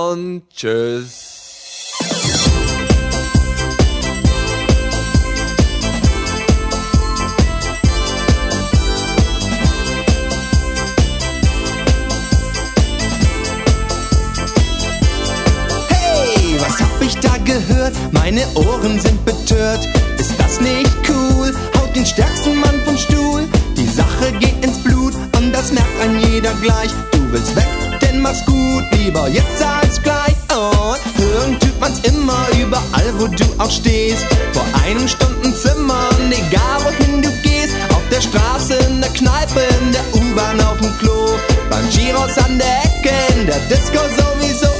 und tschüss. Was hab ich da gehört? Meine Ohren sind betört. Ist das nicht cool? Haut den stärksten Mann vom Stuhl. Die Sache geht ins Blut und das merkt ein jeder gleich. Du willst weg, denn mach's gut, lieber jetzt als gleich. Und hören tut man's immer, überall wo du auch stehst. Vor einem Stundenzimmer, und egal wohin du gehst. Auf der Straße, in der Kneipe, in der U-Bahn, auf dem Klo. Beim Giros an der Ecke, in der Disco sowieso.